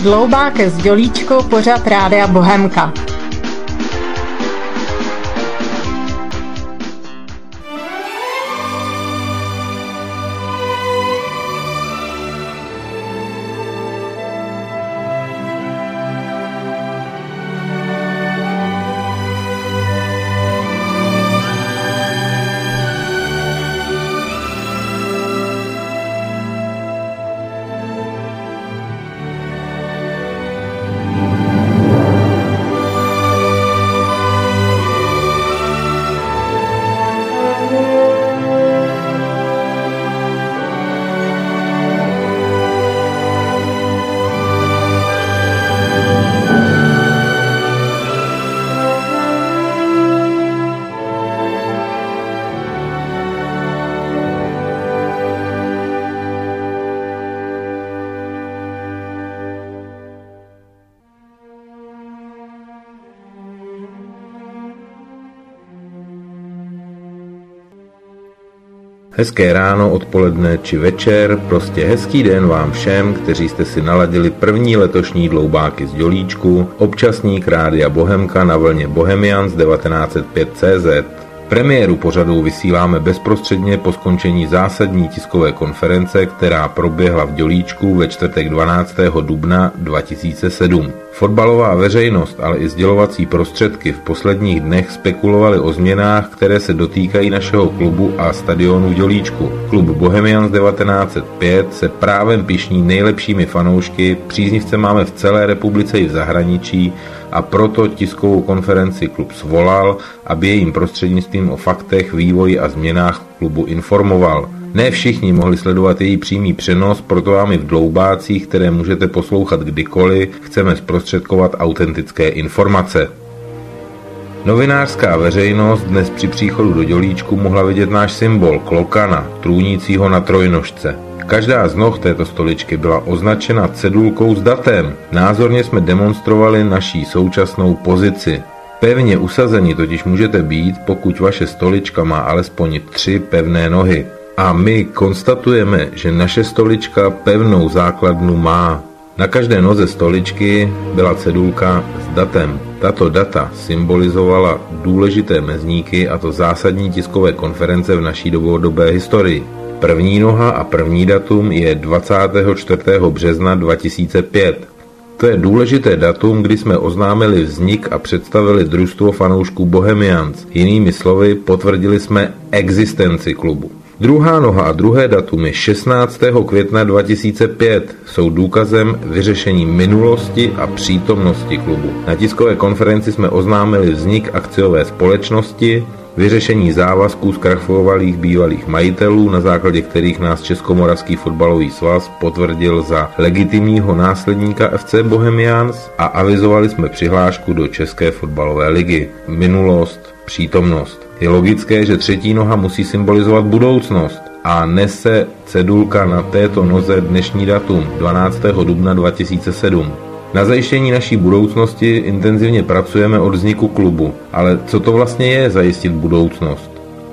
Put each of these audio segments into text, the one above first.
Dloubák s Dělíčkou, pořad Rádia Bohemka. Hezké ráno, odpoledne či večer, prostě hezký den vám všem, kteří jste si naladili první letošní Dloubáky z Dělíčku, občasník Rádia Bohemka na vlně Bohemians 1905.cz. Premiéru pořadu vysíláme bezprostředně po skončení zásadní tiskové konference, která proběhla v Dělíčku ve čtvrtek 12. dubna 2007. Fotbalová veřejnost, ale i sdělovací prostředky v posledních dnech spekulovaly o změnách, které se dotýkají našeho klubu a stadionu v Dělíčku. Klub Bohemians 1905 se právem pyšní nejlepšími fanoušky, příznivce máme v celé republice i v zahraničí, a proto tiskovou konferenci klub svolal, aby jejím prostřednictvím o faktech, vývoji a změnách klubu informoval. Ne všichni mohli sledovat její přímý přenos, proto vám i v Dloubácích, které můžete poslouchat kdykoliv, chceme zprostředkovat autentické informace. Novinářská veřejnost dnes při příchodu do Dělíčku mohla vidět náš symbol, klokana, trůnícího na trojnožce. Každá z noh této stoličky byla označena cedulkou s datem. Názorně jsme demonstrovali naší současnou pozici. Pevně usazení totiž můžete být, pokud vaše stolička má alespoň 3 pevné nohy. A my konstatujeme, že naše stolička pevnou základnu má. Na každé noze stoličky byla cedulka s datem. Tato data symbolizovala důležité mezníky, a to zásadní tiskové konference v naší novodobé historii. První noha a první datum je 24. března 2005. To je důležité datum, kdy jsme oznámili vznik a představili družstvo fanoušků Bohemians. Jinými slovy, potvrdili jsme existenci klubu. Druhá noha a druhé datum je 16. května 2005. Jsou důkazem vyřešení minulosti a přítomnosti klubu. Na tiskové konferenci jsme oznámili vznik akciové společnosti, vyřešení závazků zkrachovalých bývalých majitelů, na základě kterých nás Českomoravský fotbalový svaz potvrdil za legitimního následníka FC Bohemians, a avizovali jsme přihlášku do České fotbalové ligy. Minulost, přítomnost. Je logické, že třetí noha musí symbolizovat budoucnost a nese cedulka na této noze dnešní datum 12. dubna 2007. Na zajištění naší budoucnosti intenzivně pracujeme od vzniku klubu, ale co to vlastně je zajistit budoucnost?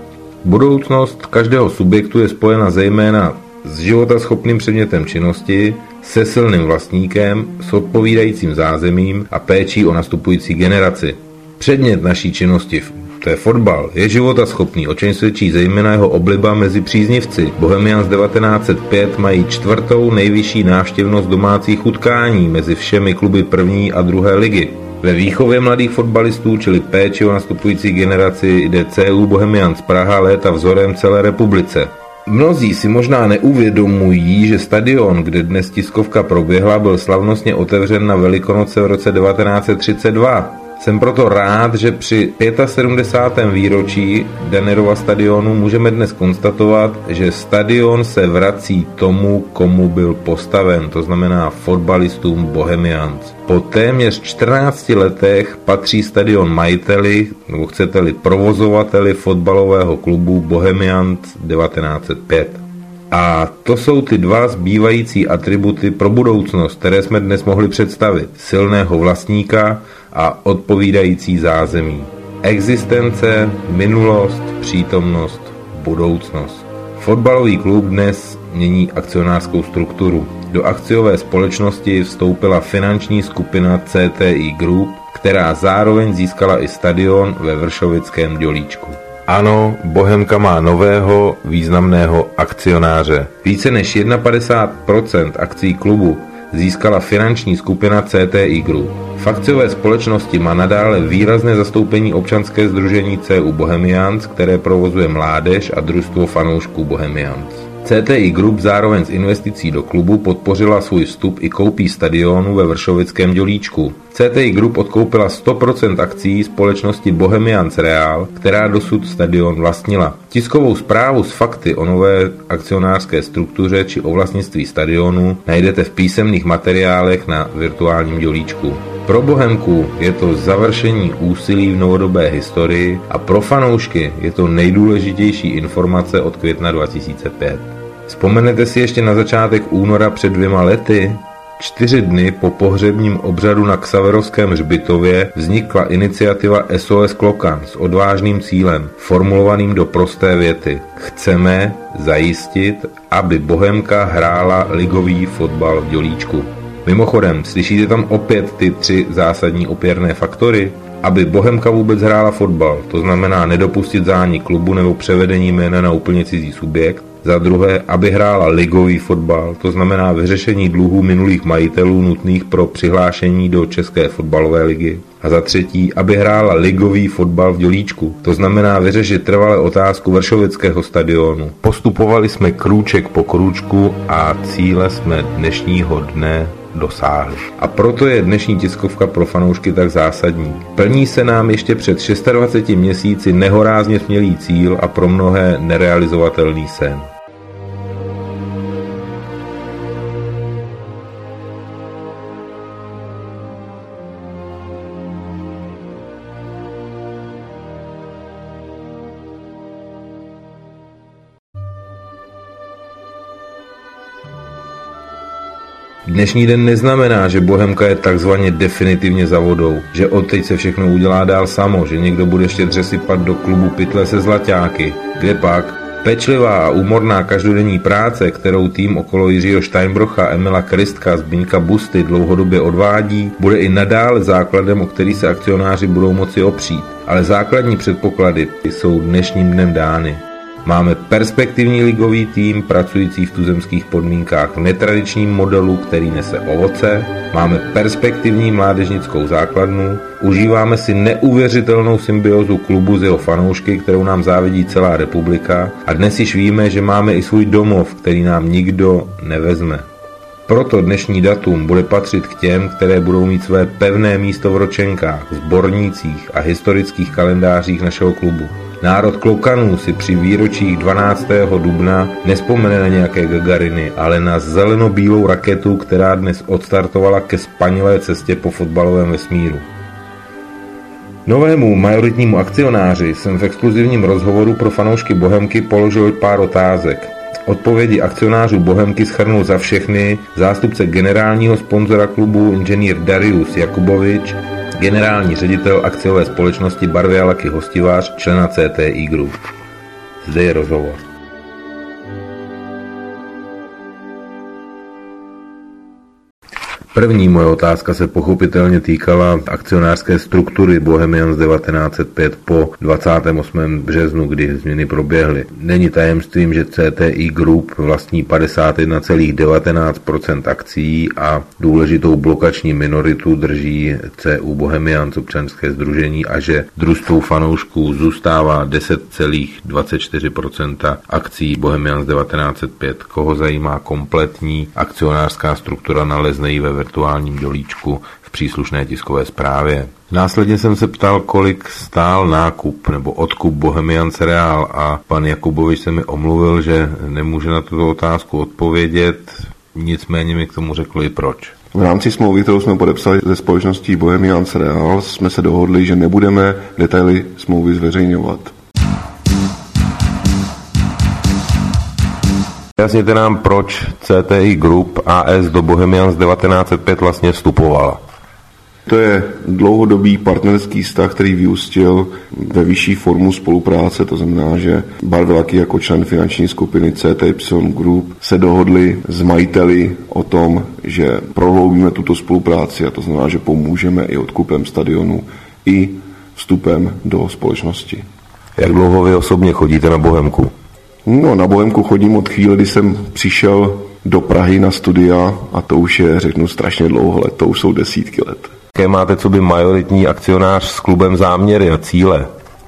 Budoucnost každého subjektu je spojena zejména s životaschopným předmětem činnosti, se silným vlastníkem, s odpovídajícím zázemím a péčí o nastupující generaci. Předmět naší činnosti, to je fotbal, je životaschopný, o čem svědčí zejména jeho obliba mezi příznivci. Bohemians 1905 mají 4. nejvyšší návštěvnost domácích utkání mezi všemi kluby první a druhé ligy. Ve výchově mladých fotbalistů, čili péči o nastupující generaci, jde CU Bohemians Praha léta vzorem celé republice. Mnozí si možná neuvědomují, že stadion, kde dnes tiskovka proběhla, byl slavnostně otevřen na Velikonoce v roce 1932. Jsem proto rád, že při 75. výročí Dannerova stadionu můžeme dnes konstatovat, že stadion se vrací tomu, komu byl postaven, to znamená fotbalistům Bohemians. Po téměř 14 letech patří stadion majiteli, nebo chcete-li provozovateli fotbalového klubu Bohemians 1905. A to jsou ty dva zbývající atributy pro budoucnost, které jsme dnes mohli představit. Silného vlastníka a odpovídající zázemí. Existence, minulost, přítomnost, budoucnost. Fotbalový klub dnes mění akcionářskou strukturu. do akciové společnosti vstoupila finanční skupina CTI Group, která zároveň získala i stadion ve Vršovickém Dělíčku. Ano, Bohemka má nového významného akcionáře. Více než 51% akcií klubu získala finanční skupina CTI Group. V akciové společnosti má nadále výrazné zastoupení občanské sdružení CU Bohemians, které provozuje mládež a družstvo fanoušků Bohemians. CTI Group zároveň s investicí do klubu podpořila svůj vstup i koupí stadionu ve Vršovickém Dělíčku. CTI Group odkoupila 100% akcií společnosti Bohemians Real, která dosud stadion vlastnila. Tiskovou zprávu s fakty o nové akcionářské struktuře či o vlastnictví stadionu najdete v písemných materiálech na virtuálním Dělíčku. Pro Bohemku je to završení úsilí v novodobé historii a pro fanoušky je to nejdůležitější informace od května 2005. Vzpomenete si ještě na začátek února před 2 lety? 4 dny po pohřebním obřadu na Xaverovském hřbitově vznikla iniciativa SOS Klokan s odvážným cílem, formulovaným do prosté věty. Chceme zajistit, aby Bohemka hrála ligový fotbal v Dělíčku. Mimochodem, slyšíte tam opět ty 3 zásadní opěrné faktory? Aby Bohemka vůbec hrála fotbal, to znamená nedopustit zánik klubu nebo převedení jména na úplně cizí subjekt. Za druhé, aby hrála ligový fotbal, to znamená vyřešení dluhů minulých majitelů nutných pro přihlášení do České fotbalové ligy. A za třetí, aby hrála ligový fotbal v Dělíčku, to znamená vyřešit trvale otázku Vršovického stadionu. Postupovali jsme krůček po krůčku a cíle jsme dnešního dne dosáhli. A proto je dnešní tiskovka pro fanoušky tak zásadní. Plní se nám ještě před 26 měsíci nehorázně smělý cíl a pro mnohé nerealizovatelný sen. Dnešní den neznamená, že Bohemka je takzvaně definitivně za vodou, že odteď se všechno udělá dál samo, že někdo bude štědře sypat do klubu pytle se zlaťáky. Kde pak? Pečlivá a úmorná každodenní práce, kterou tým okolo Jiřího Steinbrocha, Emila Kristka, Zbyňka Busty dlouhodobě odvádí, bude i nadále základem, o který se akcionáři budou moci opřít. Ale základní předpoklady jsou dnešním dnem dány. Máme perspektivní ligový tým, pracující v tuzemských podmínkách v netradičním modelu, který nese ovoce. Máme perspektivní mládežnickou základnu. Užíváme si neuvěřitelnou symbiozu klubu s jeho fanoušky, kterou nám závidí celá republika. A dnes již víme, že máme i svůj domov, který nám nikdo nevezme. Proto dnešní datum bude patřit k těm, které budou mít své pevné místo v ročenkách, zbornících a historických kalendářích našeho klubu. Národ Klokanů si při výročích 12. dubna nevzpomene na nějaké Gagariny, ale na zeleno-bílou raketu, která dnes odstartovala ke spanilé cestě po fotbalovém vesmíru. Novému majoritnímu akcionáři jsem v exkluzivním rozhovoru pro fanoušky Bohemky položil pár otázek. Odpovědi akcionářů Bohemky shrnul za všechny zástupce generálního sponzora klubu inženýr Darius Jakubovič, generální ředitel akciové společnosti Barvy a laky Hostivář, člena CTI Group. Zde je rozhovor. První moje otázka se pochopitelně týkala akcionářské struktury Bohemians 1905 po 28. březnu, kdy změny proběhly. Není tajemstvím, že CTI Group vlastní 51,19% akcií a důležitou blokační minoritu drží CU Bohemians občanské sdružení a že družstvou fanoušků zůstává 10,24% akcií Bohemians 1905. Koho zajímá kompletní akcionářská struktura, nalezne ji ve virtuálním Dělíčku v příslušné tiskové zprávě. Následně jsem se ptal, kolik stál nákup nebo odkup Bohemians Real a pan Jakubovič se mi omluvil, že nemůže na tuto otázku odpovědět, nicméně mi k tomu řekl i proč. V rámci smlouvy, kterou jsme podepsali ze společností Bohemians Real, jsme se dohodli, že nebudeme detaily smlouvy zveřejňovat. Jasněte nám, proč CTI Group AS do Bohemians 1905 vlastně vstupovala. To je dlouhodobý partnerský vztah, který vyústil ve vyšší formu spolupráce, to znamená, že Barvy Lucky jako člen finanční skupiny CTY Group se dohodli s majiteli o tom, že prohloubíme tuto spolupráci, a to znamená, že pomůžeme i odkupem stadionu, i vstupem do společnosti. Jak dlouho vy osobně chodíte na Bohemku? No, na Bohemku chodím od chvíle, kdy jsem přišel do Prahy na studia, a to už je, řeknu, strašně dlouho let, to už jsou desítky let. Jaké máte coby majoritní akcionář s klubem záměry a cíle?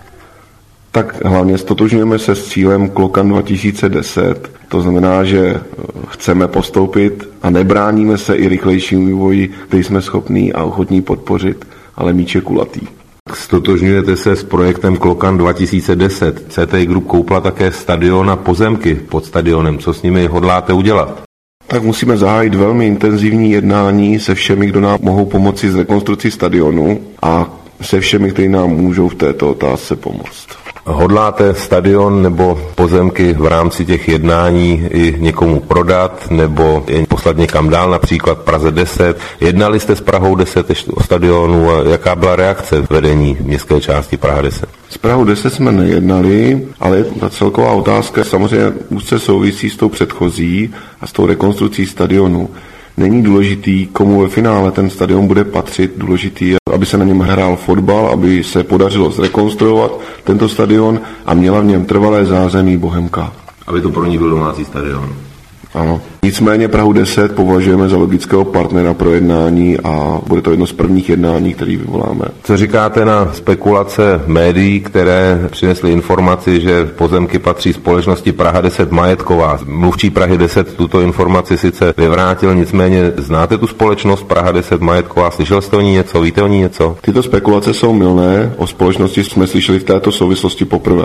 Tak hlavně stotožňujeme se s cílem Klokan 2010, to znamená, že chceme postoupit a nebráníme se i rychlejšímu vývoji, který jsme schopní a ochotní podpořit, ale míč je kulatý. Stotožňujete se s projektem Klokan 2010. CTY Group koupila také stadion a pozemky pod stadionem. Co s nimi hodláte udělat? Tak musíme zahájit velmi intenzivní jednání se všemi, kdo nám mohou pomoci s rekonstrukcí stadionu, a se všemi, kteří nám můžou v této otázce pomoct. Hodláte stadion nebo pozemky v rámci těch jednání i někomu prodat nebo je poslat někam dál, například Praze 10? Jednali jste s Prahou 10 o stadionu a jaká byla reakce vedení městské části Praha 10? S Prahou 10 jsme nejednali, ale ta celková otázka samozřejmě úzce souvisí s tou předchozí a s tou rekonstrukcí stadionu. Není důležitý, komu ve finále ten stadion bude patřit, důležitý je, aby se na něm hrál fotbal, aby se podařilo zrekonstruovat tento stadion a měla v něm trvalé zázemí Bohemka. Aby to pro ní byl domácí stadion. Ano. Nicméně Prahu 10 považujeme za logického partnera pro jednání a bude to jedno z prvních jednání, který vyvoláme. Co říkáte na spekulace médií, které přinesly informaci, že pozemky patří společnosti Praha 10 majetková? Mluvčí Prahy 10 tuto informaci sice vyvrátil, nicméně znáte tu společnost Praha 10 majetková? Slyšel jste o ní něco? Víte o ní něco? Tyto spekulace jsou mylné, o společnosti jsme slyšeli v této souvislosti poprvé.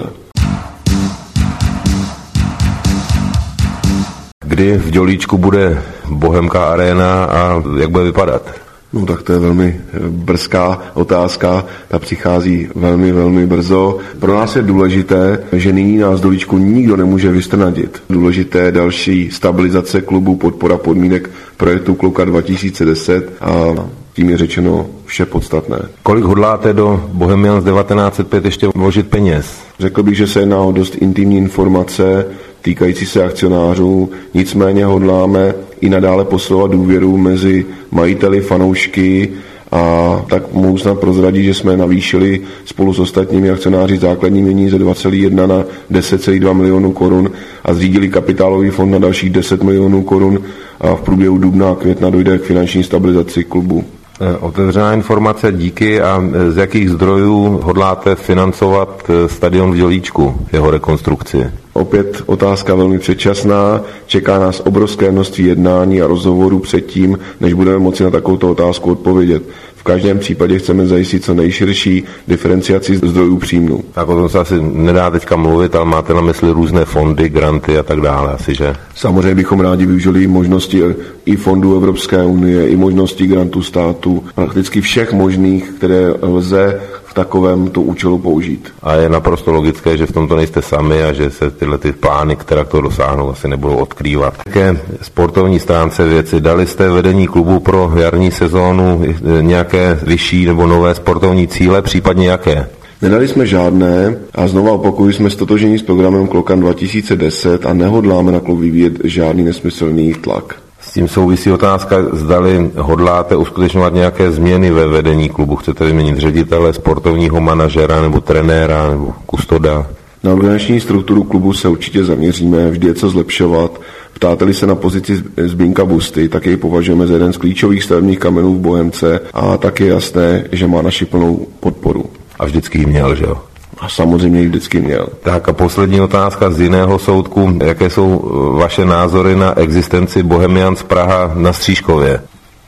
Kdy v Dělíčku bude Bohemka Arena a jak bude vypadat? No tak to je velmi brzká otázka, ta přichází velmi, velmi brzo. Pro nás je důležité, že nyní nás do Dělíčku nikdo nemůže vystrnadit. Důležité je další stabilizace klubu, podpora podmínek projektu Kloka 2010 a tím je řečeno vše podstatné. Kolik hodláte do Bohemians 1905 ještě vložit peněz? Řekl bych, že se jedná o dost intimní informace týkající se akcionářů, nicméně hodláme i nadále posilovat důvěru mezi majiteli, fanoušky, a tak mohu snad prozradit, že jsme navýšili spolu s ostatními akcionáři základní jmění ze 2,1 na 10,2 milionů korun a zřídili kapitálový fond na dalších 10 milionů korun a v průběhu dubna a května dojde k finanční stabilizaci klubu. Otevřená informace, díky. A z jakých zdrojů hodláte financovat stadion v Dělíčku, jeho rekonstrukci? Opět otázka velmi předčasná. Čeká nás obrovské množství jednání a rozhovorů předtím, než budeme moci na takovouto otázku odpovědět. V každém případě chceme zajistit co nejširší diferenciaci zdrojů příjmů. Tak o tom se asi nedá teďka mluvit, ale máte na mysli různé fondy, granty a tak dále, asi, že? Samozřejmě bychom rádi využili možnosti i fondů Evropské unie, i možnosti grantů státu, prakticky všech možných, které lze v takovémto účelu použít. A je naprosto logické, že v tomto nejste sami a že se tyhle ty plány, které to dosáhnou, asi nebudou odkrývat. Jaké sportovní stránce věci? Dali jste vedení klubu pro jarní sezónu nějaké vyšší nebo nové sportovní cíle, případně jaké? Nedali jsme žádné a znova opakuju, jsme stotožení s programem Klokan 2010 a nehodláme na klub vyvíjet žádný nesmyslný tlak. S tím souvisí otázka, zdali hodláte uskutečňovat nějaké změny ve vedení klubu. Chcete vyměnit ředitele, sportovního manažera nebo trenéra nebo kustoda? Na organizační strukturu klubu se určitě zaměříme, vždy je co zlepšovat. Ptáte-li se na pozici Zbyňka Busty, tak jej považujeme za jeden z klíčových stavebních kamenů v Bohemce a tak je jasné, že má naši plnou podporu. A vždycky ji měl, že jo? A samozřejmě ji vždycky měl. Tak a poslední otázka z jiného soudku. Jaké jsou vaše názory na existenci Bohemians Praha na Stříškově?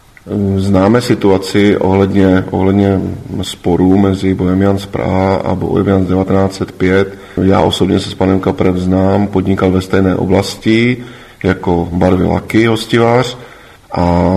Známe situaci ohledně sporů mezi Bohemians Praha a Bohemians 1905. Já osobně se s panem Kaprem znám, podnikal ve stejné oblasti jako Barvy Lucky hostivář a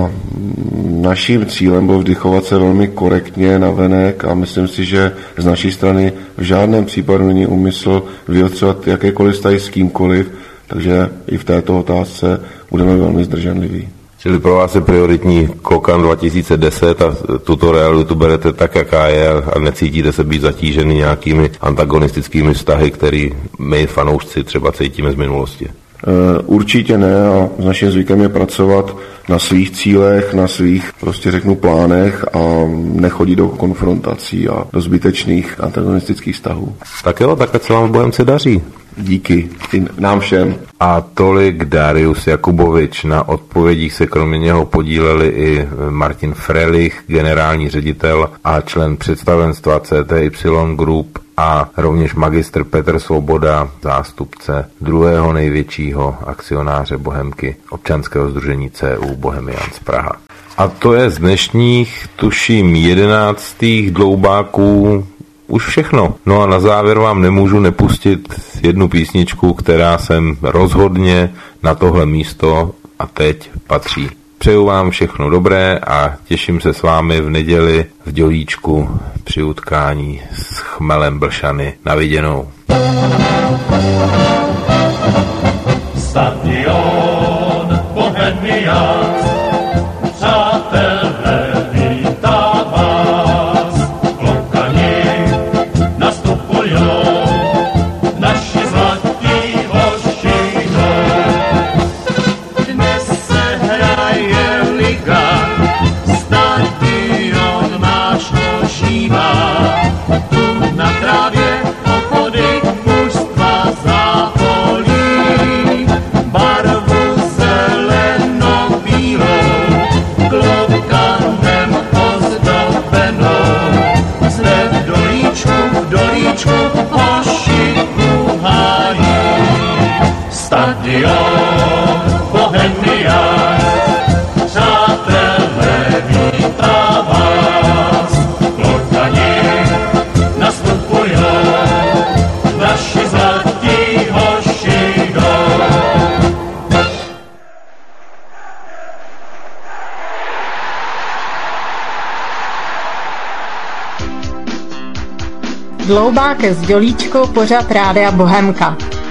naším cílem bylo vždy chovat se velmi korektně navenek a myslím si, že z naší strany v žádném případu není úmysl vyostřovat jakékoliv vztahy s kýmkoliv, takže i v této otázce budeme velmi zdrženliví. Čili pro vás je prioritní Klokan 2010 a tuto realitu berete tak, jaká je a necítíte se být zatížený nějakými antagonistickými vztahy, které my fanoušci třeba cítíme z minulosti? Určitě ne a s naším zvykem je pracovat na svých cílech, na svých plánech a nechodit do konfrontací a do zbytečných antagonistických vztahů. Tak jo, tak ať se vám v Bohemce daří. Díky nám všem. A tolik Darius Jakubovič. Na odpovědích se kromě něho podíleli i Martin Frelich, generální ředitel a člen představenstva CTY Group a rovněž magistr Petr Svoboda, zástupce druhého největšího akcionáře Bohemky, občanského sdružení CU Bohemians Praha. A to je z dnešních, tuším, 11. dloubáků už všechno. No a na závěr vám nemůžu nepustit jednu písničku, která sem rozhodně na tohle místo a teď patří. Přeju vám všechno dobré a těším se s vámi v neděli v Dělíčku při utkání s Chmelem Blšany. Na viděnou. Stadion Bohemians, přátelé, vítá vás. Klokani nastupujou, naši zlatí hoši jdou. Dnes se hraje liga, stadion náš ožívá. Tu na trávě obchody mužstva zápolí. Barvu zeleno-bílou, klokanem ozdobenou. Zde v dolíčku hoši kuhají. Stadion Bohemians, přátelé, vítá vás. Klokani nastupujou, naši zlatí hoši jdou. Dloubák z Dělíčku, pořad Rádia Bohemka.